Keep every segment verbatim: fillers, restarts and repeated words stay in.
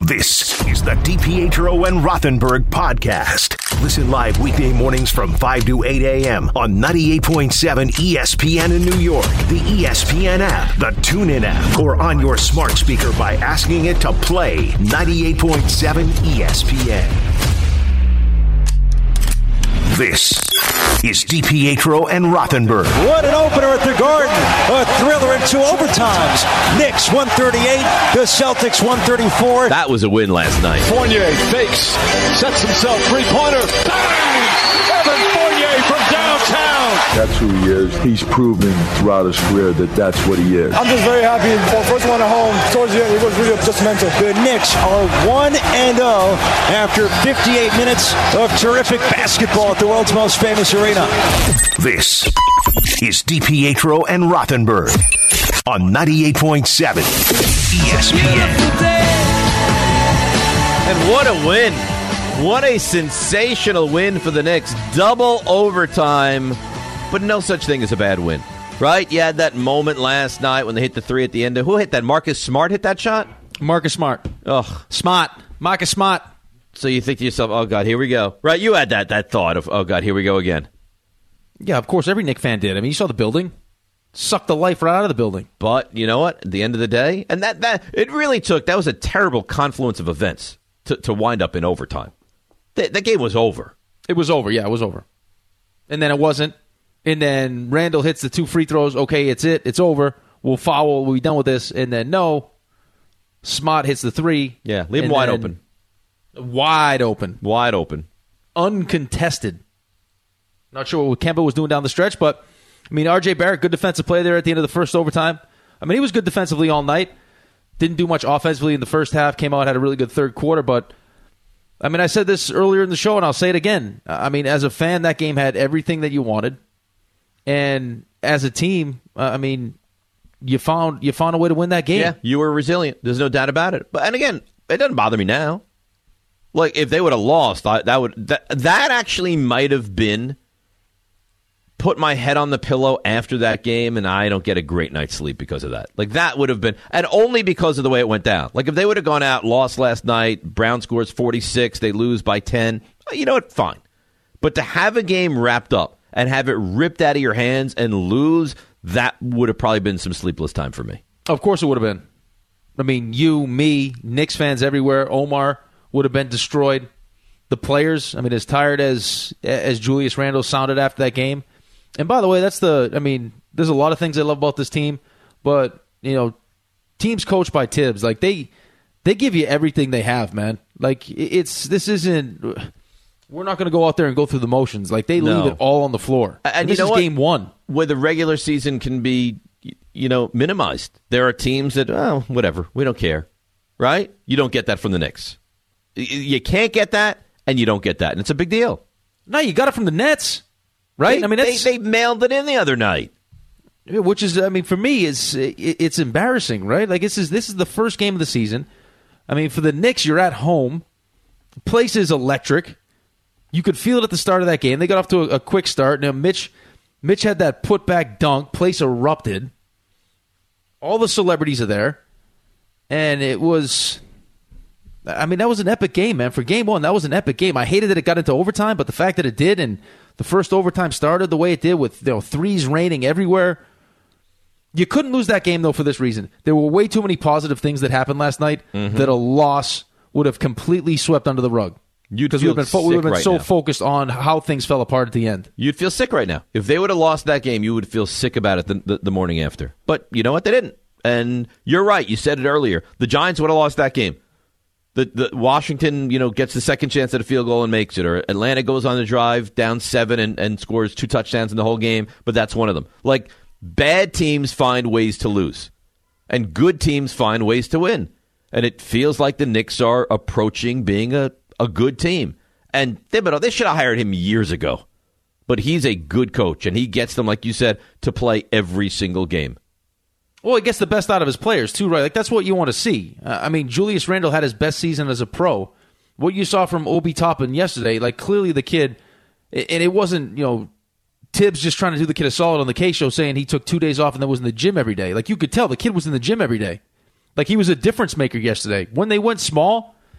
This is the DiPietro and Rothenberg podcast. Listen live weekday mornings from five to eight a.m. on ninety-eight point seven E S P N in New York, the E S P N app, the TuneIn app, or on your smart speaker by asking it to play ninety-eight point seven E S P N. This is DiPietro and Rothenberg. What an opener at the Garden. A thriller in two overtimes. Knicks one thirty-eight, the Celtics one thirty-four. That was a win last night. Fournier fakes, sets himself three-pointer. Bang! Evan Fournier from downtown. That's who he is. He's proven throughout his career that that's what he is. I'm just very happy. For the first one at home, towards the end, it was really just mental. The Knicks are one and oh after fifty-eight minutes of terrific basketball at the world's most famous arena. This is DiPietro and Rothenberg on ninety-eight point seven E S P N. And what a win. What a sensational win for the Knicks. Double overtime, but no such thing as a bad win. Right? You had that moment last night when they hit the three at the end. Who hit that? Marcus Smart hit that shot? Marcus Smart. Ugh. Smart. Marcus Smart. So you think to yourself, oh, God, here we go. Right? You had that that thought of, oh, God, here we go again. Yeah, of course, every Knick fan did. I mean, you saw the building. Sucked the life right out of the building. But you know what? At the end of the day, and that, that it really took, that was a terrible confluence of events to, to wind up in overtime. The, the game was over. It was over, yeah, it was over. And then it wasn't. And then Randall hits the two free throws. Okay, it's it. It's over. We'll foul. We'll be done with this. And then, no. Smart hits the three. Yeah, leave him wide open. Wide open. Wide open. Uncontested. Not sure what Kemba was doing down the stretch, but, I mean, R J Barrett, good defensive play there at the end of the first overtime. I mean, he was good defensively all night. Didn't do much offensively in the first half. Came out, had a really good third quarter, but I mean, I said this earlier in the show, and I'll say it again. I mean, as a fan, that game had everything that you wanted. And as a team, uh, I mean, you found you found a way to win that game. Yeah, you were resilient. There's no doubt about it. But and again, it doesn't bother me now. Like, if they would have lost, I, that would that, that actually might have been put my head on the pillow after that game, and I don't get a great night's sleep because of that. Like, that would have been, and only because of the way it went down. Like, if they would have gone out, lost last night, Brown scores forty-six, they lose by ten, you know what, fine. But to have a game wrapped up and have it ripped out of your hands and lose, that would have probably been some sleepless time for me. Of course it would have been. I mean, you, me, Knicks fans everywhere, Omar would have been destroyed. The players, I mean, as tired as as Julius Randle sounded after that game. And by the way, that's the, I mean, there's a lot of things I love about this team, but, you know, teams coached by Tibbs, like, they they give you everything they have, man. Like, it's, this isn't, we're not going to go out there and go through the motions. Like, they no. leave it all on the floor. And, and you this know is what? game one. Where the regular season can be, you know, minimized. There are teams that, oh, whatever, we don't care, right? You don't get that from the Knicks. You can't get that, and you don't get that, and it's a big deal. No, you got it from the Nets. Right? They, I mean, they, they mailed it in the other night. Which is, I mean, for me, is it's embarrassing, right? Like, this is this is the first game of the season. I mean, for the Knicks, you're at home. The place is electric. You could feel it at the start of that game. They got off to a, a quick start. Now, Mitch, Mitch had that putback dunk. Place erupted. All the celebrities are there. And it was, I mean, that was an epic game, man. For game one, that was an epic game. I hated that it got into overtime, but the fact that it did, and the first overtime started the way it did with, you know, threes raining everywhere. You couldn't lose that game, though, for this reason. There were way too many positive things that happened last night mm-hmm. that a loss would have completely swept under the rug. Because we would have been, fo- we would have been right so now. focused on how things fell apart at the end. You'd feel sick right now. If they would have lost that game, you would feel sick about it the, the, the morning after. But you know what? They didn't. And you're right. You said it earlier. The Giants would have lost that game. The, the Washington, you know, gets the second chance at a field goal and makes it, or Atlanta goes on the drive down seven and, and scores two touchdowns in the whole game, but that's one of them. Like, bad teams find ways to lose, and good teams find ways to win. And it feels like the Knicks are approaching being a, a good team. And they, they should have hired him years ago. But he's a good coach, and he gets them, like you said, to play every single game. Well, he gets the best out of his players, too, right? Like, that's what you want to see. Uh, I mean, Julius Randle had his best season as a pro. What you saw from Obi Toppin yesterday, like, clearly the kid, and it wasn't, you know, Tibbs just trying to do the kid a solid on the K-Show saying he took two days off and then was in the gym every day. Like, you could tell the kid was in the gym every day. Like, he was a difference maker yesterday. When they went small,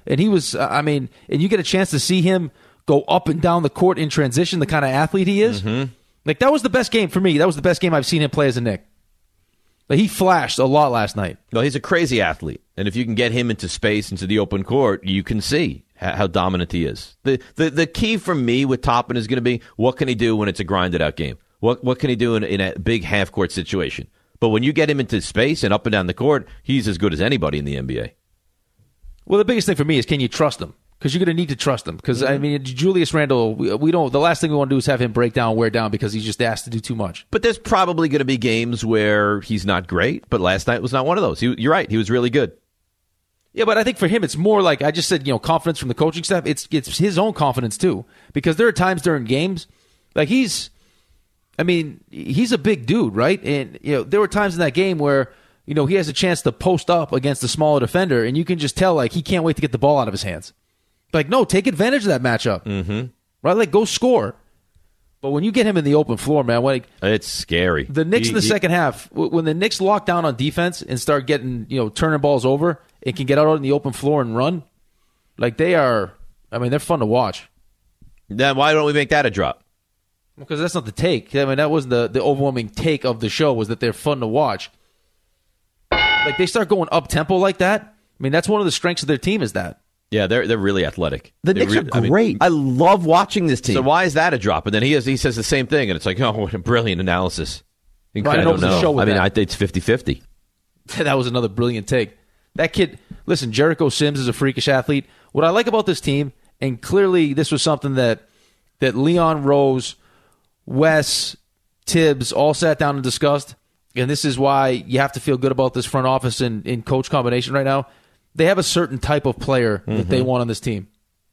And he was, uh, I mean, and you get a chance to see him go up and down the court in transition, the kind of athlete he is. Mm-hmm. Like, that was the best game for me. That was the best game I've seen him play as a Knick. Like, he flashed a lot last night. Well, he's a crazy athlete. And if you can get him into space, into the open court, you can see how, how dominant he is. The, the the key for me with Toppin is going to be, what can he do when it's a grinded-out game? What what can he do in, in a big half-court situation? But when you get him into space and up and down the court, he's as good as anybody in the N B A. Well, the biggest thing for me is, can you trust him? Because you're going to need to trust him. Because, mm-hmm. I mean, Julius Randle, we, we don't. The last thing we want to do is have him break down, wear down, because he's just asked to do too much. But there's probably going to be games where he's not great, but last night was not one of those. He, you're right. He was really good. Yeah, but I think for him, it's more like, I just said, you know, confidence from the coaching staff. It's it's his own confidence, too. Because there are times during games, like he's, I mean, he's a big dude, right? And, you know, there were times in that game where, you know, he has a chance to post up against a smaller defender, and you can just tell, like, he can't wait to get the ball out of his hands. Like, no, take advantage of that matchup. Mm-hmm. Right? Like, go score. But when you get him in the open floor, man, like, it's scary. The Knicks he, in the he, second half, when the Knicks lock down on defense and start getting, you know, turning balls over and can get out on the open floor and run, like, they are, I mean, they're fun to watch. Then why don't we make that a drop? Because that's not the take. I mean, that wasn't the, the overwhelming take of the show, was that they're fun to watch. Like, they start going up-tempo like that. I mean, that's one of the strengths of their team, is that. Yeah, they're they're really athletic. The they're Knicks re- are great. I, mean, I love watching this team. So why is that a drop? And then he has, he says the same thing, and it's like, oh, what a brilliant analysis. Ryan I don't know. Show with I mean, that. I think it's fifty-fifty. That was another brilliant take. That kid, listen, Jericho Sims is a freakish athlete. What I like about this team, and clearly this was something that that Leon Rose, Wes, Tibbs all sat down and discussed, and this is why you have to feel good about this front office and, and coach combination right now. They have a certain type of player mm-hmm. that they want on this team.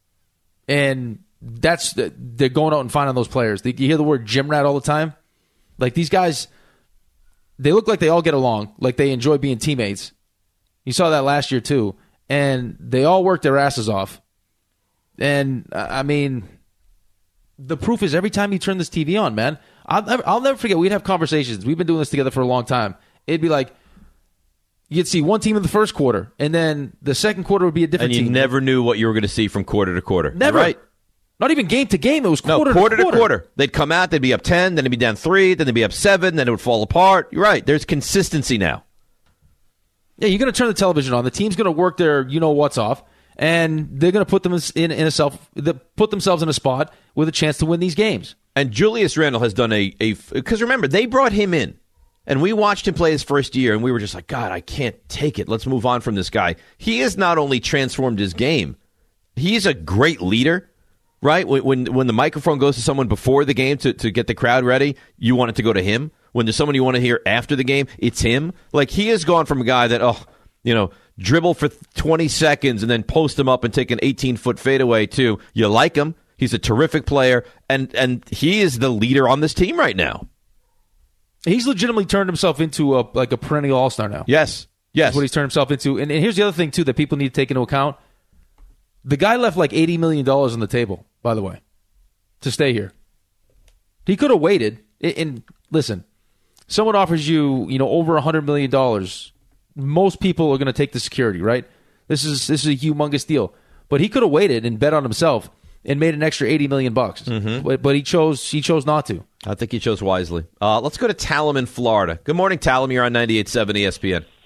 And that's they're going out and finding those players. You hear the word gym rat all the time? Like, these guys, they look like they all get along, like they enjoy being teammates. You saw that last year too. And they all work their asses off. And, I mean, the proof is every time you turn this T V on, man. I'll never, I'll never forget, we'd have conversations. We've been doing this together for a long time. It'd be like, you'd see one team in the first quarter, and then the second quarter would be a different team. And you team. never knew what you were going to see from quarter to quarter. Never. You're right. Not even game to game. It was quarter, no, quarter to, quarter to quarter. They'd come out, they'd be up ten, then they'd be down three, then they'd be up seven, then it would fall apart. You're right. There's consistency now. Yeah, you're going to turn the television on. The team's going to work their you-know-what's off, and they're going to put them in, in a self, put themselves in a spot with a chance to win these games. And Julius Randle has done a a because remember, they brought him in. And we watched him play his first year, and we were just like, God, I can't take it. Let's move on from this guy. He has not only transformed his game, he's a great leader, right? When when, when the microphone goes to someone before the game to, to get the crowd ready, you want it to go to him. When there's someone you want to hear after the game, it's him. Like, he has gone from a guy that, oh, you know, dribble for twenty seconds and then post him up and take an eighteen-foot fadeaway to, you like him. He's a terrific player, and and he is the leader on this team right now. He's legitimately turned himself into a like a perennial all-star now. Yes. Yes. That's what he's turned himself into. And, and here's the other thing, too, that people need to take into account. The guy left like eighty million dollars on the table, by the way, to stay here. He could have waited. And, and listen, someone offers you, you know, over one hundred million dollars. Most people are going to take the security, right? This is this is a humongous deal. But he could have waited and bet on himself and made an extra eighty million bucks. Mm-hmm. But, but he chose he chose not to. I think he chose wisely. Uh, let's go to Talum in Florida. Good morning, Talum. You're on ninety-eight point seven E S P N.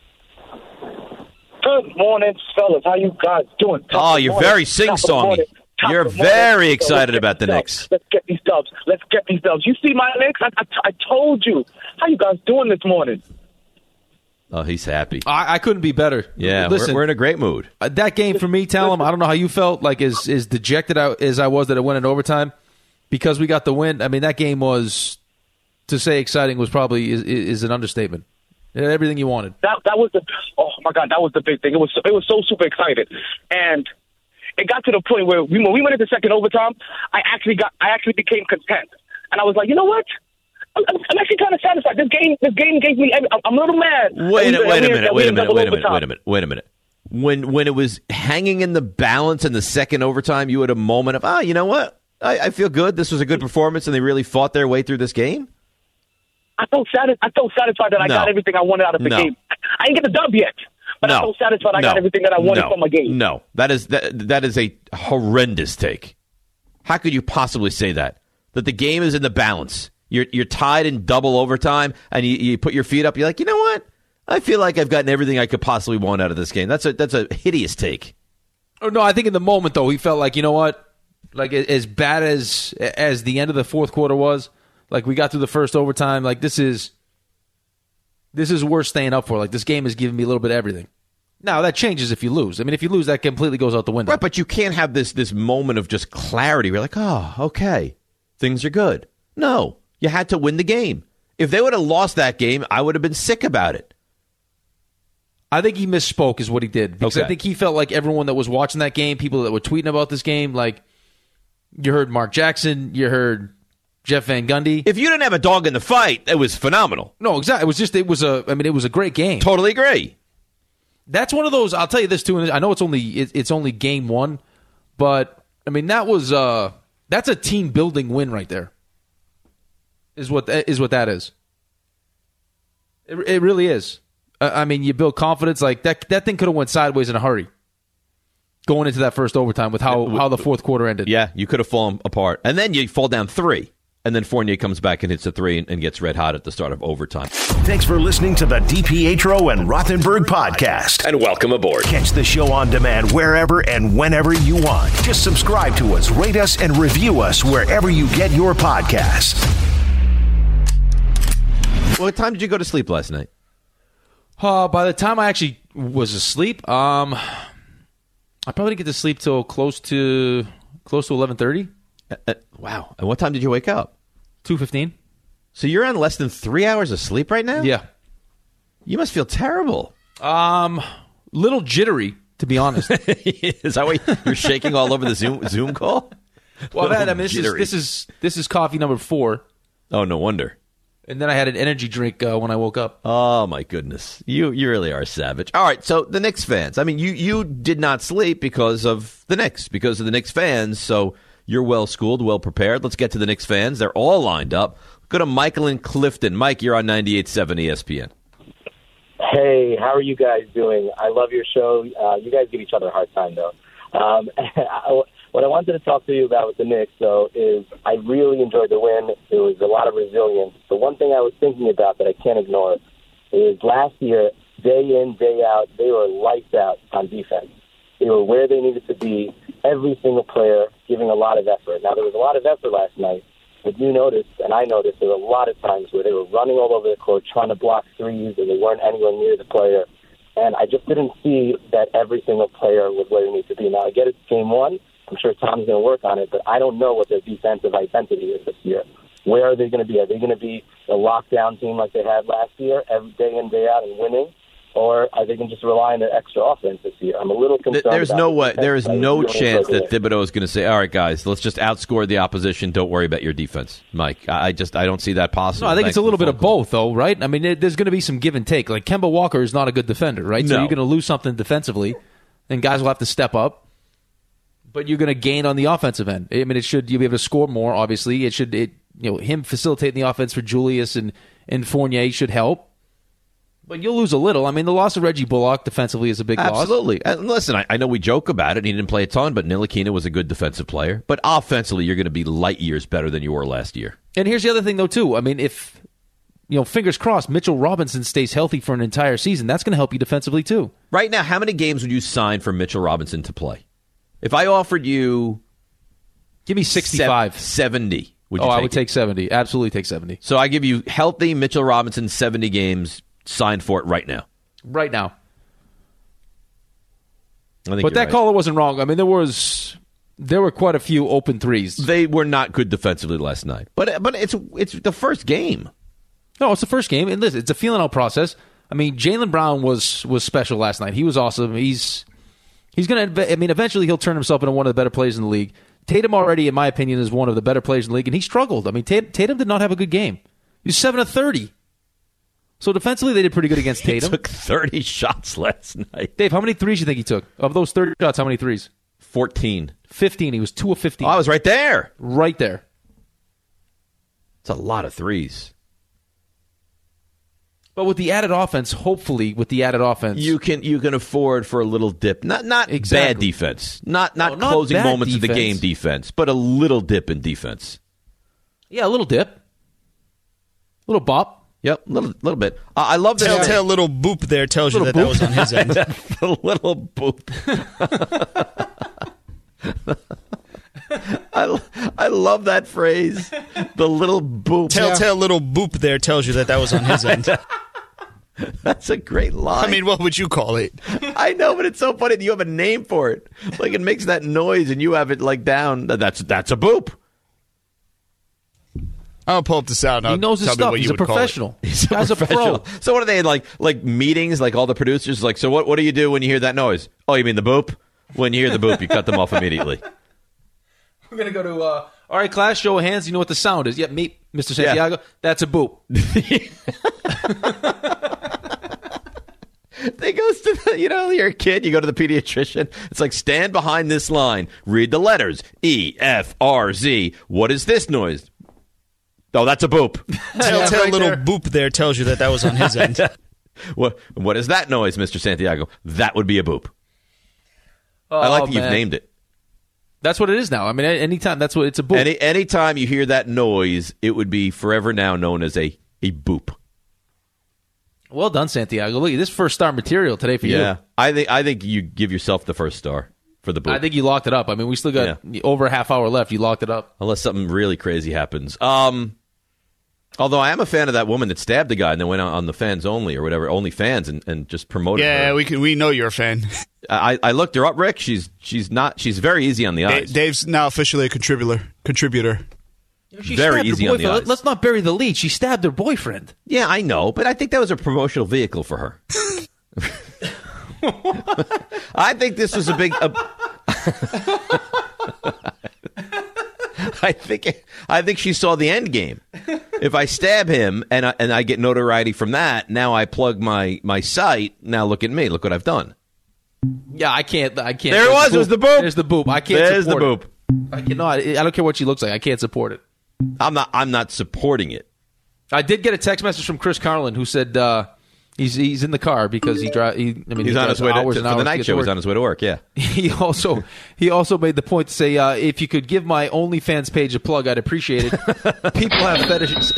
Good morning, fellas. How you guys doing? Top oh, you're morning. very sing-songy. You're very excited so about the Knicks. Let's get these dubs. Let's get these dubs. You see my Knicks? I, I, I told you. How you guys doing this morning? Oh, he's happy. I, I couldn't be better. Yeah, Listen, we're, we're in a great mood. Uh, that game for me, Talum, I don't know how you felt, like as, as dejected as I was that it went in overtime. Because we got the win, I mean, that game was, to say exciting was probably is, is an understatement. It had everything you wanted. That that was the oh my god, that was the big thing. It was it was so super excited, and it got to the point where we, when we went into second overtime, I actually got I actually became content, and I was like, you know what? I'm, I'm actually kind of satisfied. This game this game gave me. I'm a little mad. Wait, a, wait a minute. Wait a minute. Wait a minute. Wait a minute. Wait a minute. When when it was hanging in the balance in the second overtime, you had a moment of, ah, oh, you know what? I, I feel good. This was a good performance, and they really fought their way through this game. I felt satisfied. I felt satisfied that I no. got everything I wanted out of the no. game. I didn't get the dub yet, but no, I'm so satisfied I no, got everything that I wanted no, from my game. No, that is that, that is a horrendous take. How could you possibly say that? That the game is in the balance. You're you're tied in double overtime, and you, you put your feet up. You're like, you know what? I feel like I've gotten everything I could possibly want out of this game. That's a that's a hideous take. Oh, no, I think in the moment, though, he felt like, you know what? Like, as bad as as the end of the fourth quarter was, like, we got through the first overtime. Like, this is this is worth staying up for. Like, this game is giving me a little bit of everything. Now, that changes if you lose. I mean, if you lose, that completely goes out the window. Right, but you can't have this this moment of just clarity. We're like, oh, okay, things are good. No, you had to win the game. If they would have lost that game, I would have been sick about it. I think he misspoke is what he did. Because okay. I think he felt like everyone that was watching that game, people that were tweeting about this game, like, you heard Mark Jackson, you heard Jeff Van Gundy. If you didn't have a dog in the fight, it was phenomenal. No, exactly. It was just, it was a, I mean, it was a great game. Totally agree. That's one of those, I'll tell you this too, and I know it's only, it, it's only game one, but, I mean, that was, uh, that's a team building win right there. Is what, is what that is. It, it really is. I mean, you build confidence. Like that that thing could have went sideways in a hurry going into that first overtime with how, how the fourth quarter ended. Yeah, you could have fallen apart. And then you fall down three. And then Fournier comes back and hits a three and, and gets red hot at the start of overtime. Thanks for listening to the DiPietro and Rothenberg podcast. And welcome aboard. Catch the show on demand wherever and whenever you want. Just subscribe to us, rate us, and review us wherever you get your podcasts. What time did you go to sleep last night? Uh, by the time I actually was asleep, um, I probably didn't get to sleep till close to close to eleven thirty. Uh, uh, wow! And what time did you wake up? Two fifteen. So you're on less than three hours of sleep right now? Yeah. You must feel terrible. Um, little jittery, to be honest. Is that why you're shaking all over the Zoom Zoom call? Well, man, I mean, this is, this is this is coffee number four. Oh, no wonder. And then I had an energy drink uh, when I woke up. Oh, my goodness. You you really are savage. All right, so the Knicks fans. I mean, you, you did not sleep because of the Knicks, because of the Knicks fans. So you're well-schooled, well-prepared. Let's get to the Knicks fans. They're all lined up. Go to Michael in Clifton. Mike, you're on ninety-eight point seven E S P N. Hey, how are you guys doing? I love your show. Uh, you guys give each other a hard time, though. Um, what I wanted to talk to you about with the Knicks, though, is I really enjoyed the win. There was a lot of resilience. The one thing I was thinking about that I can't ignore is last year, day in, day out, they were lights out on defense. They were where they needed to be, every single player giving a lot of effort. Now, there was a lot of effort last night, but you noticed, and I noticed, there were a lot of times where they were running all over the court, trying to block threes, and they weren't anywhere near the player. And I just didn't see that every single player was where they need to be. Now, I get it's game one. I'm sure Tom's going to work on it, but I don't know what their defensive identity is this year. Where are they going to be? Are they going to be a lockdown team like they had last year, every day in, day out, and winning? Or are they going to just rely on their extra offense this year? I'm a little concerned. There's about no the way. defense. There is I no really chance enjoyed that it. Thibodeau is going to say, "All right, guys, let's just outscore the opposition. Don't worry about your defense." Mike, I I just I don't see that possible. No, I think Thanks it's a little for the bit of phone call. both, though, right? I mean, it, there's going to be some give and take. Like, Kemba Walker is not a good defender, right? So No. you're going to lose something defensively, and guys will have to step up. But you're going to gain on the offensive end. I mean, it should you'll be able to score more. Obviously, it should it you know him facilitating the offense for Julius and and Fournier should help. But you'll lose a little. I mean, the loss of Reggie Bullock defensively is a big loss. Absolutely. And listen, I, I know we joke about it. And he didn't play a ton, but Ntilikina was a good defensive player. But offensively, you're going to be light years better than you were last year. And here's the other thing, though, too. I mean, if you know, fingers crossed, Mitchell Robinson stays healthy for an entire season, that's going to help you defensively too. Right now, how many games would you sign for Mitchell Robinson to play? If I offered you, give me sixty-five, seventy. Would you oh, take I would it? take seventy. Absolutely take seventy. So I give you healthy Mitchell Robinson, seventy games, signed for it right now. Right now. I think but that right. caller wasn't wrong. I mean, there was there were quite a few open threes. They were not good defensively last night. But but it's it's the first game. No, it's the first game. And listen, it's a feeling out process. I mean, Jaylen Brown was was special last night. He was awesome. He's he's going to, I mean, eventually he'll turn himself into one of the better players in the league. Tatum already, in my opinion, is one of the better players in the league, and he struggled. I mean, Tatum, Tatum did not have a good game. He was seven of thirty. So defensively, they did pretty good against Tatum. He took thirty shots last night. Dave, how many threes do you think he took? Of those thirty shots, how many threes? fourteen. fifteen. He was two of fifteen. Oh, I was right there. Right there. It's a lot of threes. But with the added offense, hopefully, with the added offense, You can you can afford for a little dip. Not not Exactly. bad defense. Not not No, not closing bad moments of the defense. game defense, but a little dip in defense. yeah, a little dip, a little bop. Yep, a little little bit. Uh, I love that. Telltale little boop there tells you that Little that was on his end. The little boop. I, I love that phrase. The little boop. Telltale little boop there tells you that that was on his end. That's a great line. I mean, what would you call it? I know, but it's so funny that you have a name for it. Like it makes that noise, and you have it like down. That's that's a boop. I'll pull up the sound. He knows his stuff. He's a professional. He's a Guy's a professional. pro. So what are they like? Like meetings? Like all the producers? Like so? What? What do you do when you hear that noise? Oh, you mean the boop? When you hear the boop, you cut them off immediately. We're gonna go to uh, all right, class. Show of hands. You know what the sound is? Yep, me, Mister Santiago. Yeah. That's a boop. They goes to the, you know, you're a kid, you go to the pediatrician. It's like, stand behind this line, read the letters, E, F, R, Z. What is this noise? Oh, that's a boop. Telltale right little there. boop there tells you that that was on his end. What What is that noise, Mister Santiago? That would be a boop. Oh, I like that you've man. named it. That's what it is now. I mean, anytime that's what it's a boop. Any anytime you hear that noise, it would be forever now known as a, a boop. Well done, Santiago. Look, this first star material today for Yeah, you. I think I think you give yourself the first star for the boop. I think you locked it up. I mean, we still got over a half hour left. You locked it up. Unless something really crazy happens. Um, although I am a fan of that woman that stabbed the guy and then went on, on the fans only or whatever, only fans, and, and just promoted Yeah, her. we can. We know you're a fan. I, I looked her up, Rick. She's she's not. She's very easy on the Da- eyes. Dave's now officially a contributor. Contributor. She Very stabbed her easy on the boyfriend. eyes. Let's not bury the lead. She stabbed her boyfriend. Yeah, I know, but I think that was a promotional vehicle for her. I think this was a big. A, I think I think she saw the end game. If I stab him and I, and I get notoriety from that, now I plug my my site. Now look at me. Look what I've done. Yeah, I can't. I can't. There it was. It was the boop. There's the boop. I can't. There's the support boop. It. I can, no, I, I don't care what she looks like. I can't support it. I'm not. I'm not supporting it. I did get a text message from Chris Carlin who said uh, he's he's in the car because he drive. He, I mean, He's he on his drives way to, hours to and for hours the to night get show. to He's work. on his way to work. Yeah. He also he also made the point to say uh, if you could give my OnlyFans page a plug, I'd appreciate it. People have fetishes.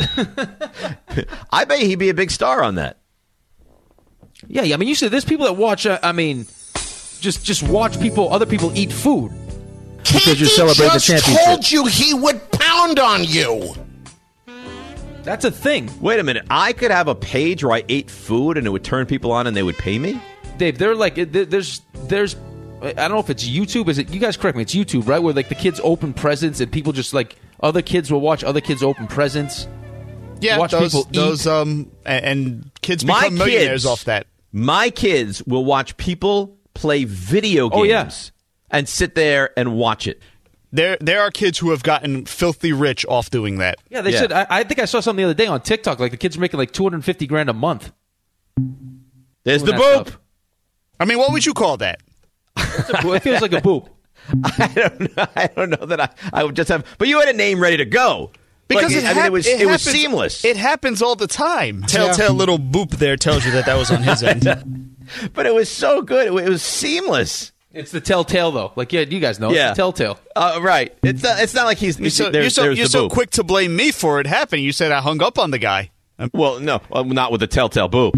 I bet he'd be a big star on that. Yeah, yeah. I mean, you said there's people that watch. Uh, I mean, just just watch people, other people eat food because you're celebrating the championship. Told you he would pound on you. That's a thing. Wait a minute. I could have a page where I ate food and it would turn people on and they would pay me? Dave, they're like there- there's there's I don't know if it's YouTube. Is it? You guys correct me. It's YouTube, right? Where like the kids open presents and people just like other kids will watch other kids open presents. Yeah, watch those, people eat. those um, and, and kids My become millionaires kids- off that. My kids will watch people play video games Oh, yeah. and sit there and watch it. There, there are kids who have gotten filthy rich off doing that. Yeah, they Yeah. said. I, I think I saw something the other day on TikTok. Like the kids are making like two hundred fifty grand a month. There's the doing boop. that stuff. I mean, what would you call that? It feels like a boop. I don't know. I don't know that I, I would just have. But you had a name ready to go. Because Like, it, I mean, hap- it was it it, was happens- seamless. It happens all the time. Telltale little boop there tells you that that was on his end. but it was so good. It, was seamless. It's the telltale though. Like yeah, you guys know. Yeah. It's the telltale. Uh, right. It's not, it's not like he's. You're so, there's, you're so, there's you're the so boop. quick to blame me for it happening. You said I hung up on the guy. Well, no, uh, not with the telltale boop.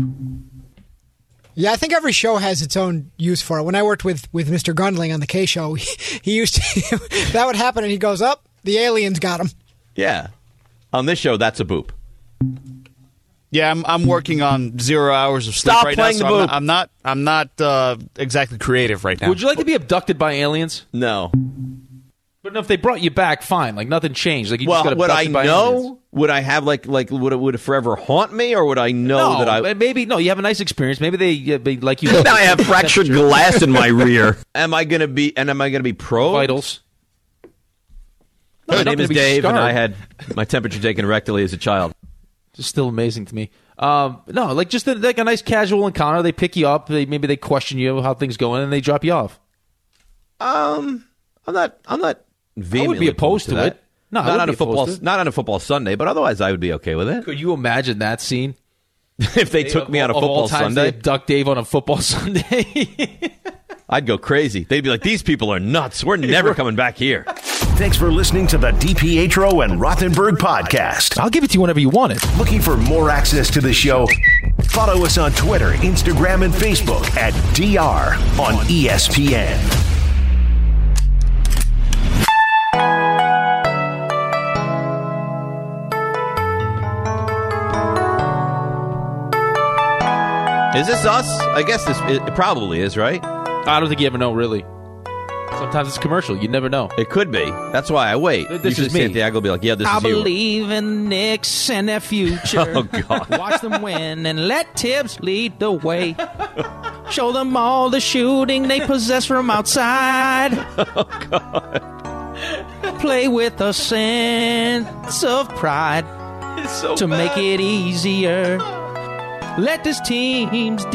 Yeah, I think every show has its own use for it. When I worked with, with Mister Gundling on the K Show, he, he used to that would happen, and he goes, "Up, the aliens got him." Yeah. On this show, that's a boop. Yeah, I'm I'm working on zero hours of sleep Stop right playing now. the So boop. I'm not I'm not, I'm not uh, exactly creative right now. Would you like to be abducted by aliens? No. But if they brought you back, fine. Like nothing changed. Like you Well, just got would I abducted by know? aliens. Would I have like like would it would it forever haunt me, or would I know No, that I? maybe no. You have a nice experience. Maybe they, yeah, they like you. Now I have fractured glass in my rear. Am I gonna be? And am I gonna be probed? vitals. My Nothing name to is be Dave, and scarred. I had my temperature taken rectally as a child. It's still amazing to me. Um, no, like just a, like a nice casual encounter. They pick you up. They maybe they question you how things going, and they drop you off. Um, I'm not. I'm not. I would be opposed to that. it. No, I not would on be a football. opposed to it. Not on a football Sunday, but otherwise I would be okay with it. Could you imagine that scene? if they took me on a Of football all times, Sunday, they abduct Dave on a football Sunday. I'd go crazy. They'd be like, these people are nuts. We're never coming back here. Thanks for listening to the DiPietro and Rothenberg podcast. I'll give it to you whenever you want it. Looking for more access to the show? Follow us on Twitter, Instagram, and Facebook at D R on E S P N. Is this us? I guess this it probably is, right? I don't think you ever know, really. Sometimes it's commercial. You never know. It could be. That's why I wait. This Usually is me. Santiago will be like, yeah, this I is you. believe in the Knicks and their future. Oh, God. Watch them win and let Tibbs lead the way. Show them all the shooting they possess from outside. Oh, God. Play with a sense of pride so to bad. make it easier. Let this team's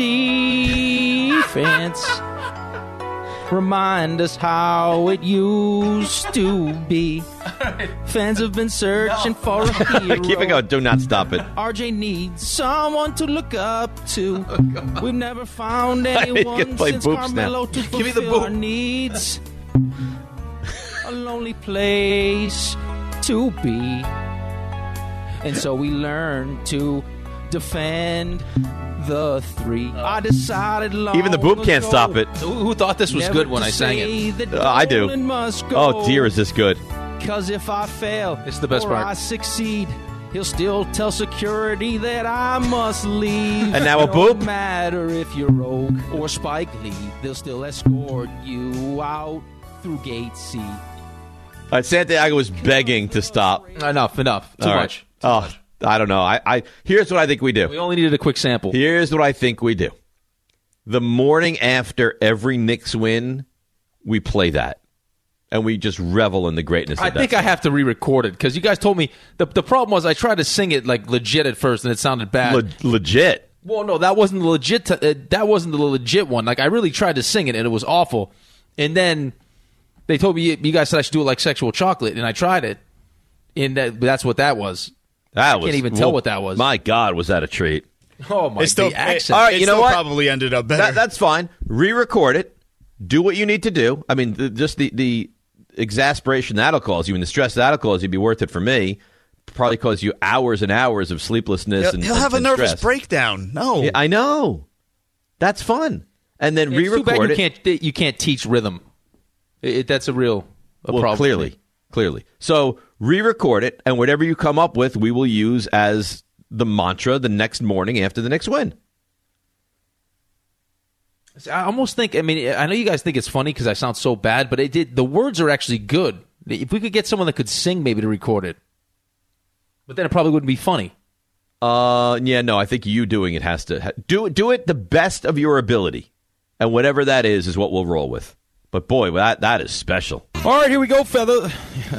defense remind us how it used to be. Fans have been searching no. for a hero. Keep it going. Do not stop it. R J needs someone to look up to. Oh, we've never found anyone since Carmelo now. to fulfill Give me the our needs. A lonely place to be. And so we learn to defend the three. I decided long Even the boop can't ago, stop it. Who, who thought this was good when I sang it? Uh, I do. Oh, dear, is this good. Because if I fail, it's the best or part. I succeed, he'll still tell security that I must leave. And now a no boop? No matter if you're Rogue or Spike Lee, they'll still escort you out through Gate C. All right, Santiago was begging to stop. Enough, enough. Too All right. much. Too oh, much. I don't know. I, I Here's what I think we do. We only needed a quick sample. Here's what I think we do. The morning after every Knicks win, we play that. And we just revel in the greatness of I that. think I have to re-record it because you guys told me the the problem was I tried to sing it like legit at first and it sounded bad. Le- legit. Well, no, that wasn't the legit. T- uh, that wasn't the legit one. Like I really tried to sing it and it was awful. And then they told me you, you guys said I should do it like Sexual Chocolate, and I tried it, and that, that's what that was. That I was, can't even tell well, what that was. My God, was that a treat? Oh my! It's still, the accent. All right, it you know still what? Probably ended up better. That, that's fine. Re-record it. Do what you need to do. I mean, the, just the the exasperation that'll cause you and the stress that'll cause you be worth it for me. Probably cause you hours and hours of sleeplessness. He'll, and he'll and, have a and nervous stress. breakdown. No, Yeah, I know. That's fun. And then It's too bad re-record you it. can't you can't teach rhythm. It, it, that's a real a well, problem. clearly, clearly. So re-record it, and whatever you come up with, we will use as the mantra the next morning after the next win. I almost think. I mean, I know you guys think it's funny because I sound so bad, but it did. The words are actually good. If we could get someone that could sing, maybe to record it, but then it probably wouldn't be funny. Uh, yeah, no, I think you doing it has to ha- do do it the best of your ability, and whatever that is is what we'll roll with. But boy, that that is special. All right, here we go, feather.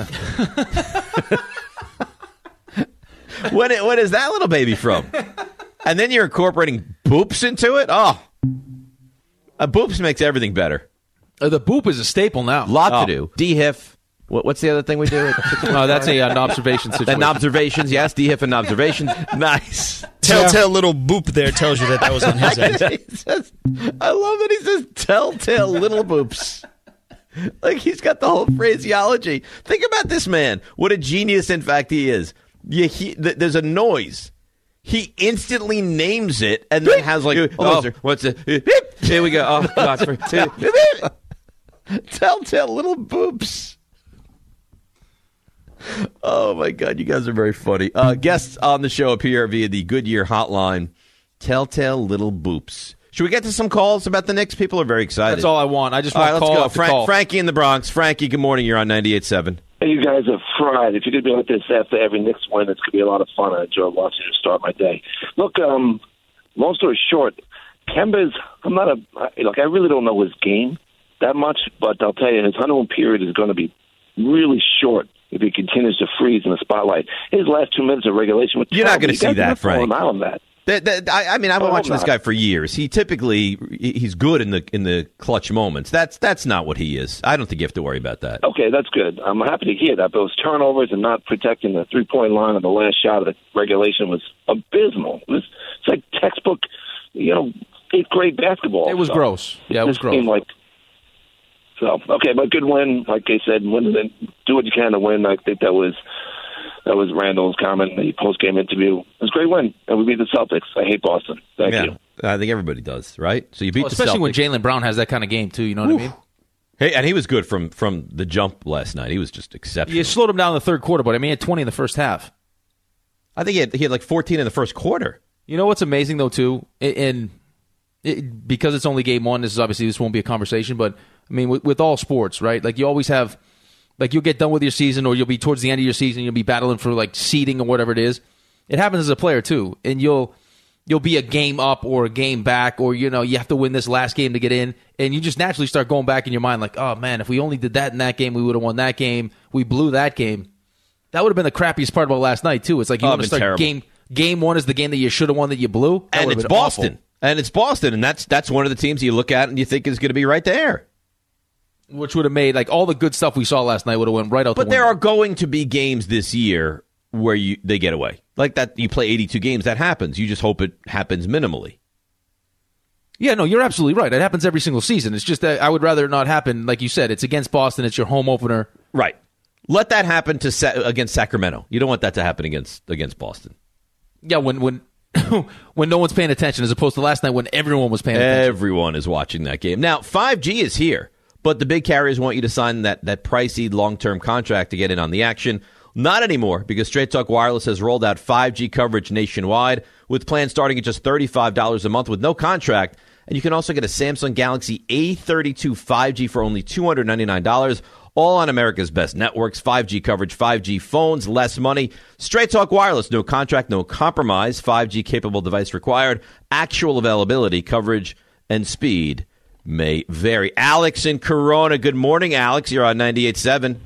when it, when is that little baby from? And then you're incorporating boops into it. Oh, uh, boops makes everything better. Uh, the boop is a staple now. Lot Oh. to do. D-H I F. What, what's the other thing we do? No, that's a uh, an observation situation. And observations, yes. D-H I F and observations. Nice. Telltale little boop there tells you that that was on his end. He says, I love that he says telltale little boops. Like he's got the whole phraseology. Think about this man. What a genius, in fact, he is. You, he, th- there's a noise. He instantly names it and then has like, oh, what's it? Here we go. Oh, God. Telltale little boops. Oh, my God. You guys are very funny. Uh, guests on the show appear via the Goodyear hotline. Telltale little boops. Should we get to some calls about the Knicks? People are very excited. That's all I want. I just all want right, to let's call go. after Frank, call. Frankie in the Bronx. Frankie, good morning. You're on ninety-eight point seven. Hey, you guys are fried. If you could be like this after every Knicks win, it's going to be a lot of fun. I enjoy watching you start my day. Look, um, long story short, Kemba's, I'm not a, like, I really don't know his game that much, but I'll tell you, his honeymoon period is going to be really short if he continues to freeze in the spotlight. His last two minutes of regulation. You're not going to see that, Frank. On that. That, that, I, I mean, I've been I watching hope this not. guy for years. He typically he's good in the in the clutch moments. That's that's not what he is. I don't think you have to worry about that. Okay, that's good. I'm happy to hear that. Those turnovers and not protecting the three-point line on the last shot of the regulation was abysmal. It was, it's like textbook, you know, eighth grade basketball. It was stuff. gross. Yeah, it was just gross. seemed like so. Okay, but good win. Like I said, win, do what you can to win. I think that was. That was Randall's comment in the post-game interview. It was a great win, and we beat the Celtics. I hate Boston. Thank yeah, you. I think everybody does, right? So you beat Well, the especially Celtics. when Jaylen Brown has that kind of game too. You know what Oof. I mean? Hey, and he was good from from the jump last night. He was just exceptional. You slowed him down in the third quarter, but I mean, he had twenty in the first half. I think he had, he had like fourteen in the first quarter. You know what's amazing though too, and it, because it's only game one, this is obviously this won't be a conversation, but I mean, with, with all sports, right? Like you always have. Like, you'll get done with your season, or you'll be towards the end of your season, you'll be battling for, like, seeding or whatever it is. It happens as a player, too. And you'll you'll be a game up or a game back, or, you know, you have to win this last game to get in. And you just naturally start going back in your mind, like, oh, man, if we only did that in that game, we would have won that game. We blew that game. That would have been the crappiest part about last night, too. It's like you Oh, want to it'd been start terrible. game game one is the game that you should have won that you blew. That And would have it's been Boston. awful. And it's Boston, and that's that's one of the teams you look at and you think is going to be right there. Which would have made, like, all the good stuff we saw last night would have went right out the But window. there are going to be games this year where you they get away. Like that, you play eighty-two games, that happens. You just hope it happens minimally. Yeah, no, you're absolutely right. It happens every single season. It's just that I would rather it not happen. Like you said, it's against Boston. It's your home opener. Right. Let that happen to Sa- against Sacramento. You don't want that to happen against against Boston. Yeah, when when when no one's paying attention, as opposed to last night when everyone was paying attention. Everyone is watching that game. Now, five G is here, but the big carriers want you to sign that, that pricey long-term contract to get in on the action. Not anymore, because Straight Talk Wireless has rolled out five G coverage nationwide with plans starting at just thirty-five dollars a month with no contract. And you can also get a Samsung Galaxy A thirty-two five G for only two hundred ninety-nine dollars. All on America's best networks, five G coverage, five G phones, less money. Straight Talk Wireless, no contract, no compromise. five G capable device required. Actual availability, coverage, and speed may vary. Alex in Corona. Good morning, Alex. You're on ninety-eight point seven.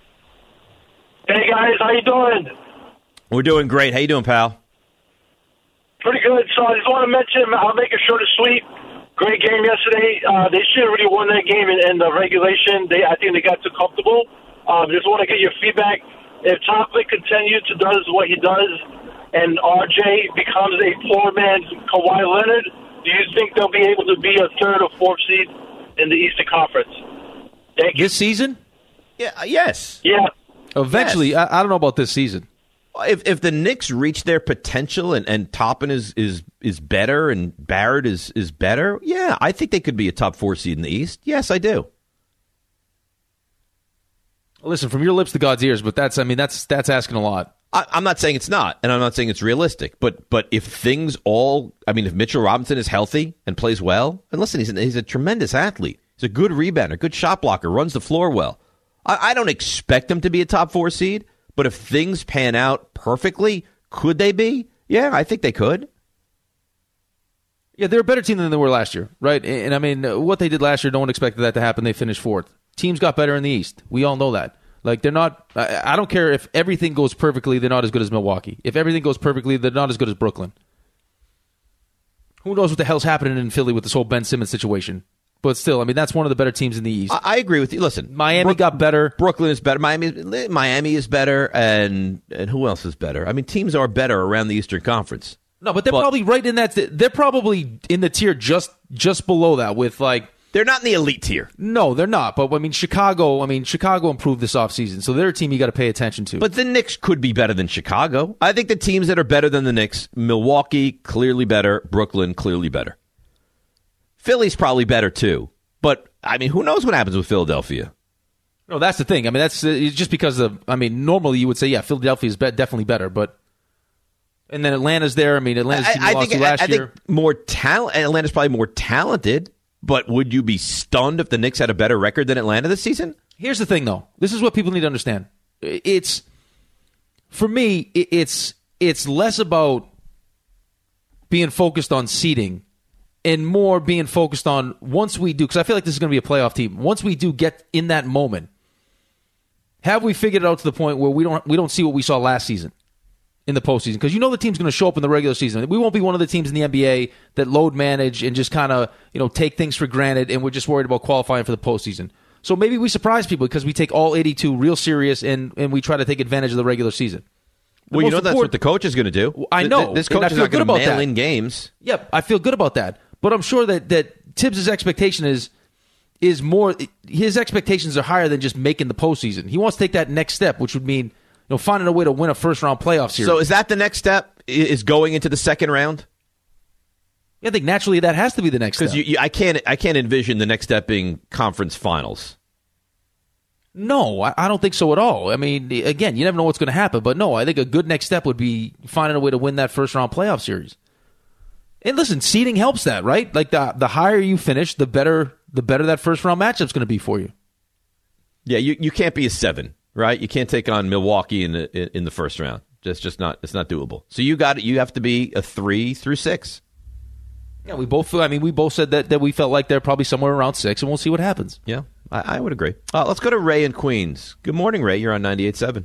Hey, guys. How you doing? We're doing great. How you doing, pal? Pretty good. So I just want to mention, I'll make it short and sweet. Great game yesterday. Uh, they should have really won that game in, in the regulation. They, I think they got too comfortable. Um, just want to get your feedback. If Toppin continues to does what he does, and R J becomes a poor man's Kawhi Leonard, do you think they'll be able to be a third or fourth seed in the Eastern Conference? Thank you. This season? Yeah. Yes. Yeah. Eventually, Yes. I, I don't know about this season. If if the Knicks reach their potential and, and Toppin is, is is better and Barrett is, is better, yeah, I think they could be a top four seed in the East. Yes, I do. Listen, from your lips to God's ears, but that's I mean that's that's asking a lot. I, I'm not saying it's not, and I'm not saying it's realistic. But but if things all, I mean, if Mitchell Robinson is healthy and plays well, and listen, he's an, he's a tremendous athlete. He's a good rebounder, good shot blocker, runs the floor well. I, I don't expect him to be a top four seed. But if things pan out perfectly, could they be? Yeah, I think they could. Yeah, they're a better team than they were last year, right? And, and I mean, what they did last year, no one expected that to happen. They finished fourth. Teams got better in the East. We all know that. Like, they're not, I, I don't care if everything goes perfectly, they're not as good as Milwaukee. If everything goes perfectly, they're not as good as Brooklyn. Who knows what the hell's happening in Philly with this whole Ben Simmons situation? But still, I mean, that's one of the better teams in the East. I, I agree with you. Listen, Miami Brook- got better. Brooklyn is better. Miami, Miami is better, and and who else is better? I mean, teams are better around the Eastern Conference. No, but they're But- probably right in that. They're probably in the tier just just below that. With like, they're not in the elite tier. No, they're not. But I mean, Chicago. I mean, Chicago improved this offseason, so they're a team you got to pay attention to. But the Knicks could be better than Chicago. I think the teams that are better than the Knicks, Milwaukee clearly better, Brooklyn clearly better. Philly's probably better too. But I mean, who knows what happens with Philadelphia? No, that's the thing. I mean, that's uh, it's just because of. I mean, normally you would say, yeah, Philadelphia is be- definitely better, but and then Atlanta's there. I mean, Atlanta's team I, I lost think to last I, I year. think more talent. Atlanta's probably more talented. But would you be stunned if the Knicks had a better record than Atlanta this season? Here's the thing, though. This is what people need to understand. It's for me. It's it's less about being focused on seeding and more being focused on once we do, because I feel like this is going to be a playoff team. Once we do get in that moment, have we figured it out to the point where we don't we don't see what we saw last season in the postseason because you know the team's going to show up in the regular season. We won't be one of the teams in the N B A that load manage and just kind of you know take things for granted, and we're just worried about qualifying for the postseason. So maybe we surprise people because we take all eighty-two real serious and, and we try to take advantage of the regular season. The well, you know that's what the coach is going to do. I know. This coach is not going to mail that. in games. Yep, I feel good about that. But I'm sure that, that Tibbs' expectation is is more. His expectations are higher than just making the postseason. He wants to take that next step, which would mean you know finding a way to win a first round playoff series. So is that the next step? Is going into the second round? Yeah, I think naturally that has to be the next step. Because I can't I can't envision the next step being conference finals. No, I, I don't think so at all. I mean, again, you never know what's going to happen, but no, I think a good next step would be finding a way to win that first round playoff series. And listen, seeding helps that, right? Like the the higher you finish, the better the better that first round matchup's going to be for you. Yeah, you, you can't be a seven, right? You can't take on Milwaukee in the in the first round. That's just not it's not doable. So you got you have to be a three through six. Yeah, we both. I mean, we both said that, that we felt like they're probably somewhere around six, and we'll see what happens. Yeah, I, I would agree. Uh, let's go to Ray in Queens. Good morning, Ray. You're on ninety-eight point seven.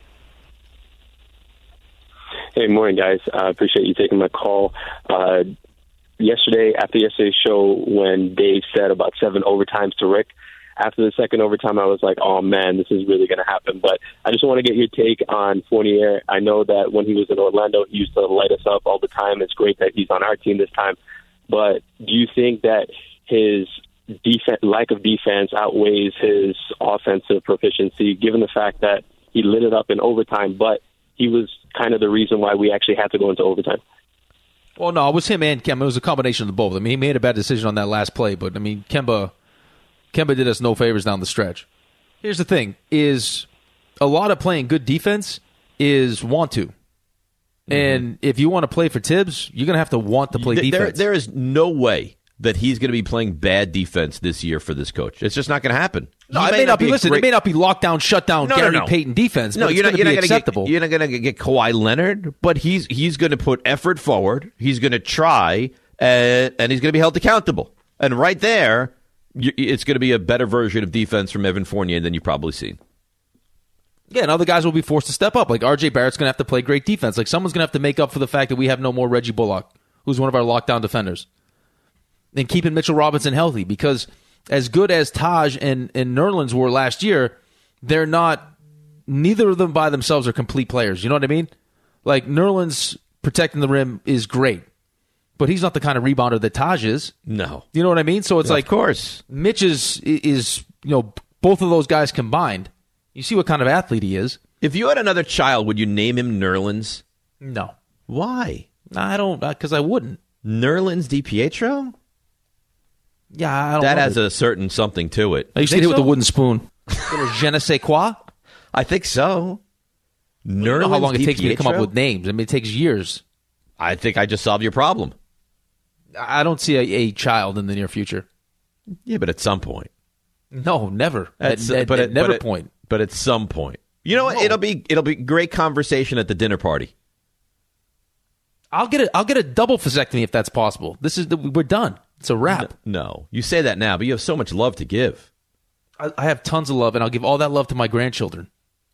Hey, morning, guys. I uh, appreciate you taking my call. Uh, yesterday, after yesterday's show, when Dave said about seven overtimes to Rick, after the second overtime, I was like, oh, man, this is really going to happen. But I just want to get your take on Fournier. I know that when he was in Orlando, he used to light us up all the time. It's great that he's on our team this time. But do you think that his defense, lack of defense outweighs his offensive proficiency, given the fact that he lit it up in overtime, but he was kind of the reason why we actually had to go into overtime? Well, no, it was him and Kemba. It was a combination of the both. I mean, he made a bad decision on that last play, but, I mean, Kemba, Kemba did us no favors down the stretch. Here's the thing, is a lot of playing good defense is want to. And if you want to play for Tibbs, you're going to have to want to play there, defense. There is no way that he's going to be playing bad defense this year for this coach. It's just not going to happen. No, it may, may not be. Listen, great... it may not be lockdown, shutdown, no, Gary no, no. Payton defense. No, but you're it's not. You're be not going acceptable. to get. You're not going to get Kawhi Leonard, but he's he's going to put effort forward. He's going to try, and, and he's going to be held accountable. And right there, you, it's going to be a better version of defense from Evan Fournier than you've probably seen. Yeah, and other guys will be forced to step up. Like R J Barrett's going to have to play great defense. Like someone's going to have to make up for the fact that we have no more Reggie Bullock, who's one of our lockdown defenders. And keeping Mitchell Robinson healthy, because as good as Taj and, and Nerlens were last year, they're not, neither of them by themselves are complete players. You know what I mean? Like Nerlens protecting the rim is great, but he's not the kind of rebounder that Taj is. No. You know what I mean? So it's yeah, like, of course, Mitch is, is, you know, both of those guys combined. You see what kind of athlete he is. If you had another child, would you name him Nerlens? No. Why? I don't, because I wouldn't. Nerlens DiPietro? Yeah, I don't that know. has a certain something to it. I used to hit it so? with a wooden spoon. Little je ne sais quoi? I think so. Nerlens you know how long it takes me to come up with names. I mean, it takes years. I think I just solved your problem. I don't see a, a child in the near future. Yeah, but at some point. No, never. At, at, at, but at at, never but at, point. But at some point. You know what? No. It'll be it'll be great conversation at the dinner party. I'll get a I'll get a double vasectomy if that's possible. This is the, we're done. It's a wrap. No, no, you say that now, but you have so much love to give. I, I have tons of love, and I'll give all that love to my grandchildren.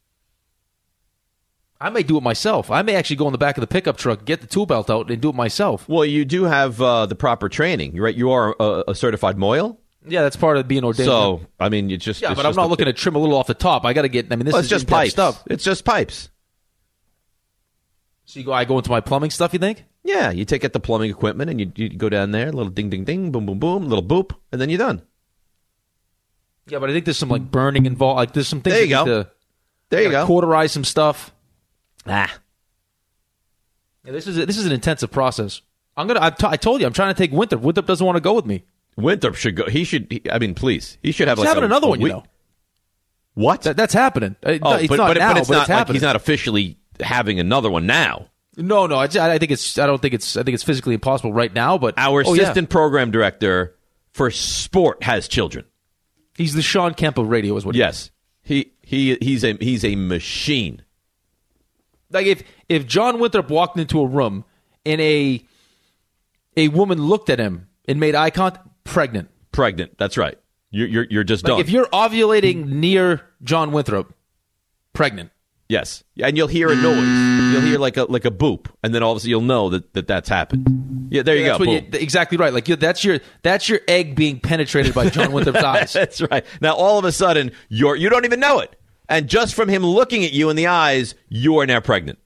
I may do it myself. I may actually go in the back of the pickup truck, get the tool belt out, and do it myself. Well, you do have uh, the proper training, right? You are a, a certified moil. Yeah, that's part of being ordained. So, I mean, you just yeah, it's but I'm just not a, looking to trim a little off the top. I got to get. I mean, this well, is it's just pipes stuff. It's just pipes. So you go. I go into my plumbing stuff. You think? Yeah, you take out the plumbing equipment and you, you go down there, a little ding, ding, ding, boom, boom, boom, little boop, and then you're done. Yeah, but I think there's some like burning involved. Like there's some things. There you that go. To, there you go. Cauterize some stuff. Ah. Yeah, this is a, this is an intensive process. I'm gonna. I, t- I told you, I'm trying to take Winthrop. Winthrop doesn't want to go with me. Winthrop should go. He should. He, I mean, please. He should have he's like having a, another a one. week. You know. What? That, that's happening. Oh, it's but, not but, now, but it's but not it's like happening. he's not officially having another one now. No, no. I, I think it's. I don't think it's. I think it's physically impossible right now. But our oh, assistant yeah. program director for sport has children. He's the Sean Kemp of radio, is what. Yes, he he he's a he's a machine. Like if if John Winthrop walked into a room and a a woman looked at him and made eye contact, pregnant, pregnant. That's right. You're you're you're just like done. If you're ovulating near John Winthrop, pregnant. Yes, and you'll hear a noise. You'll hear like a like a boop, and then all of a sudden you'll know that, that that's happened. Yeah, there you Yeah, go. that's what you- exactly right. Like you, that's your that's your egg being penetrated by John Winthrop's eyes. That's right. Now all of a sudden you're you don't even know it, and just from him looking at you in the eyes, you are now pregnant.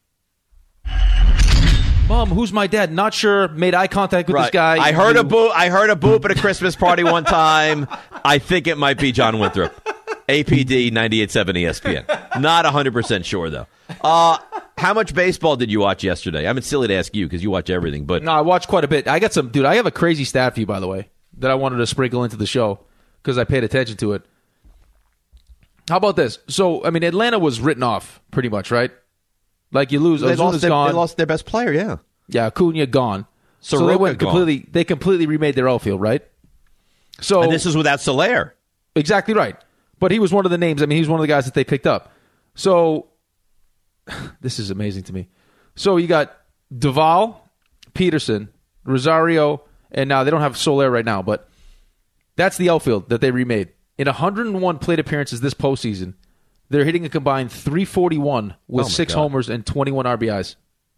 Mom, who's my dad? Not sure. Made eye contact with Right. this guy. I heard You- a boop. I heard a boop at a Christmas party one time. I think it might be John Winthrop. A P D ninety-eight point seven E S P N. Not one hundred percent sure, though. Uh, how much baseball did you watch yesterday? I mean, it's silly to ask you because you watch everything, but No, I watched quite a bit. I got some, dude. I have a crazy stat for you, by the way, that I wanted to sprinkle into the show because I paid attention to it. How about this? So, I mean, Atlanta was written off pretty much, right? Like you lose, they Ozuna's lost, their, gone. they lost their best player, yeah. Yeah, Acuna gone. so they Soroka went gone. completely. They completely remade their outfield, right? So And this is without Soler. Exactly right. But he was one of the names. I mean, he was one of the guys that they picked up. So this is amazing to me. So you got Duvall, Peterson, Rosario, and now they don't have Soler right now, but that's the outfield that they remade. In one hundred one plate appearances this postseason, they're hitting a combined three forty-one with Oh, my six God. homers and twenty-one R B Is.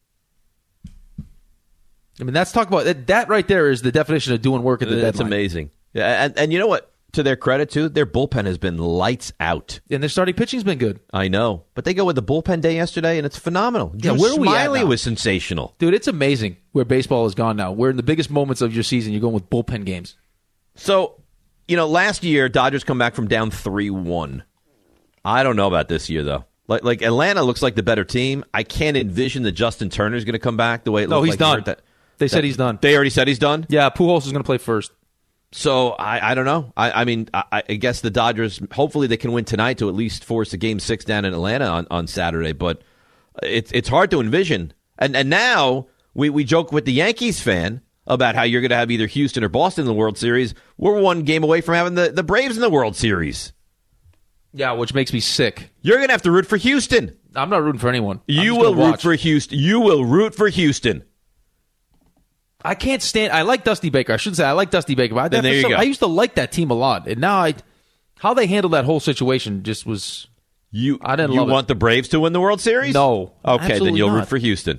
I mean, that's talk about that, that right there is the definition of doing work at the That's deadline. amazing. Yeah, and, and you know what? To their credit, too, their bullpen has been lights out. And their starting pitching's been good. I know. But they go with the bullpen day yesterday, and it's phenomenal. Yeah, Drew where are we at Smiley now? was sensational. Dude, it's amazing where baseball has gone now. Where in the biggest moments of your season, you're going with bullpen games. So, you know, last year, Dodgers come back from down three one. I don't know about this year, though. Like, like Atlanta looks like the better team. I can't envision that Justin Turner's going to come back the way it No, looked he's like done. hurt That, They said that- he's done. They already said he's done? Yeah, Pujols is going to play first. So, I, I don't know. I, I mean, I, I guess the Dodgers, hopefully they can win tonight to at least force a game six down in Atlanta on, on Saturday. But it's it's hard to envision. And and now we, we joke with the Yankees fan about how you're going to have either Houston or Boston in the World Series. We're one game away from having the, the Braves in the World Series. Yeah, which makes me sick. You're going to have to root for Houston. I'm not rooting for anyone. I'm You just will gonna root watch. for Houston. You will root for Houston. I can't stand. I like Dusty Baker. I shouldn't say I like Dusty Baker, but I, Then there for you some- go. I used to like that team a lot, and now I, how they handled that whole situation just was. You I didn't you love want it. the Braves to win the World Series? No. Okay, then Absolutely you'll root not. for Houston.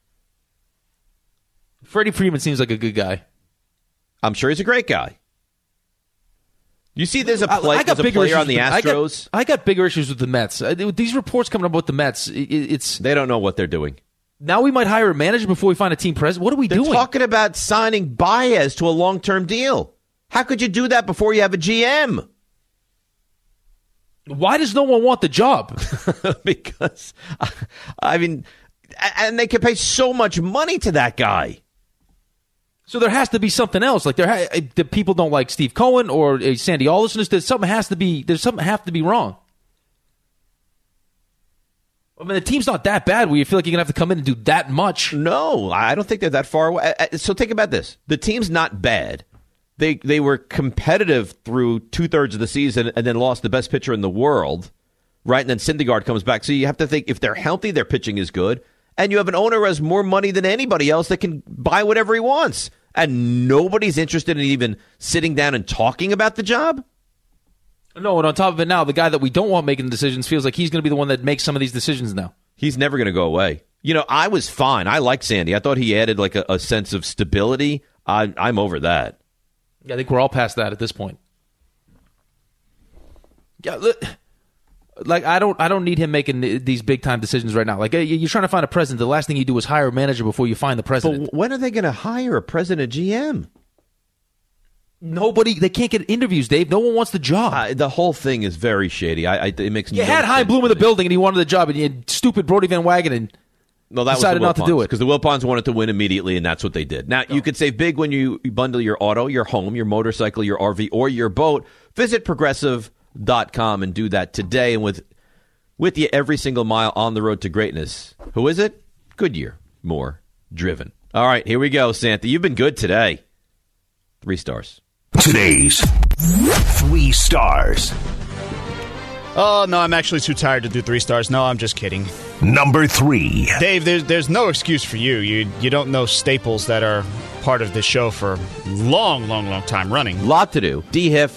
Freddie Freeman seems like a good guy. I'm sure he's a great guy. You see, there's a, play, I, I got there's a bigger player issues on the with I got- Astros. I got, bigger issues with the Mets. Uh, These reports coming up about the Mets, it, it's They don't know what they're doing. now we might hire a manager before we find a team president. What are we They're doing? talking about signing Baez to a long-term deal. How could you do that before you have a G M? Why does no one want the job? Because, I mean, and they can pay so much money to that guy. So there has to be something else. Like there, ha- the people don't like Steve Cohen or uh, Sandy Alderson. There's something has to be. There's something have to be wrong. I mean, the team's not that bad where you feel like you're gonna have to come in and do that much. No, I don't think they're that far away. Uh, So think about this: the team's not bad. They they were competitive through two thirds of the season, and then lost the best pitcher in the world, right? And then Syndergaard comes back. So you have to think if they're healthy, their pitching is good, and you have an owner who has more money than anybody else that can buy whatever he wants, and nobody's interested in even sitting down and talking about the job. No, and on top of it now, the guy that we don't want making the decisions feels like he's going to be the one that makes some of these decisions now. He's never going to go away. You know, I was fine. I liked Sandy. I thought he added like a, a sense of stability. I, I'm over that. Yeah, I think we're all past that at this point. Yeah, look, like I don't, I don't need him making these big time decisions right now. Like you're trying to find a president. The last thing you do is hire a manager before you find the president. But when are they going to hire a president, G M? Nobody, they can't get interviews, Dave. No one wants the job. Uh, the whole thing is very shady. I, I it makes You no had Hein sense Bloom to in the me. building, and he wanted the job, and you had stupid Brody Van Wagenen No, that decided was not to do it. because the Wilpons wanted to win immediately, and that's what they did. Now, you could save big when you bundle your auto, your home, your motorcycle, your R V, or your boat. Visit Progressive dot com and do that today. And with with you every single mile on the road to greatness. Who is it? Goodyear. More driven. All right, here we go, Santa. You've been good today. Three stars. Today's three stars. Oh, no, I'm actually too tired to do three stars. No, I'm just kidding. Number three. Dave, there's, there's no excuse for you. You you don't know staples that are part of this show for long, long, long time running. Lot to do. D-Hiff,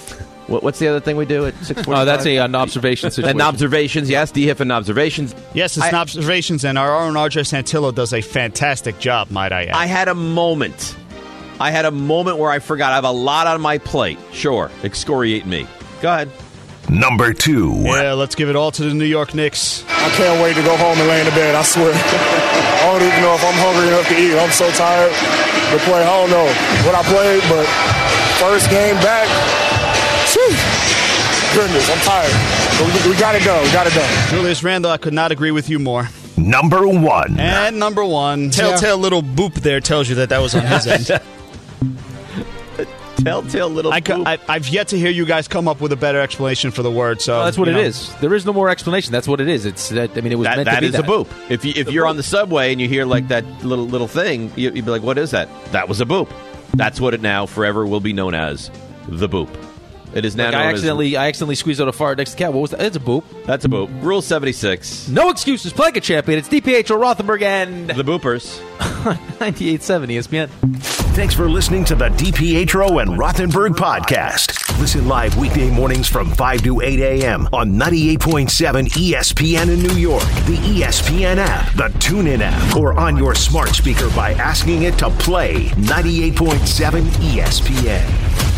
What, what's the other thing we do at six forty-five? Oh, that's a, an observation situation. And observations, yes. D H I F and observations. Yes, it's I, an observations, and our own R J Santillo does a fantastic job, might I add. I had a moment. I had a moment where I forgot. I have a lot on my plate. Sure, excoriate me. Go ahead. Number two. Yeah, let's give it all to the New York Knicks. I can't wait to go home and lay in the bed, I swear. I don't even know if I'm hungry enough to eat. I'm so tired to play. I don't know what I played, but first game back, whew, goodness, I'm tired. But we, we got it done. We got it done. Julius Randle, I could not agree with you more. Number one. And number one. Telltale yeah. little boop there tells you that that was on his end. Telltale little I, boop. I, I've yet to hear you guys come up with a better explanation for the word. So well, that's what it know. is. There is no more explanation. That's what it is. It's that. I mean, it was that, meant that to be is that. a boop. If you, if the you're boop. on the subway and you hear like that little little thing, you, you'd be like, "What is that?" That was a boop. That's what it now forever will be known as, the boop. It is now like known I accidentally, as, I accidentally squeezed out a fart next to the cat. What was that? It's a boop. That's a boop. Rule seventy-six. No excuses. Playing a champion. It's D P H O Rothenberg and the Boopers. ninety-eight point seven E S P N. Thanks for listening to the DiPietro and Rothenberg podcast. Listen live weekday mornings from five to eight a.m. on ninety-eight point seven E S P N in New York, the E S P N app, the TuneIn app, or on your smart speaker by asking it to play ninety-eight point seven E S P N.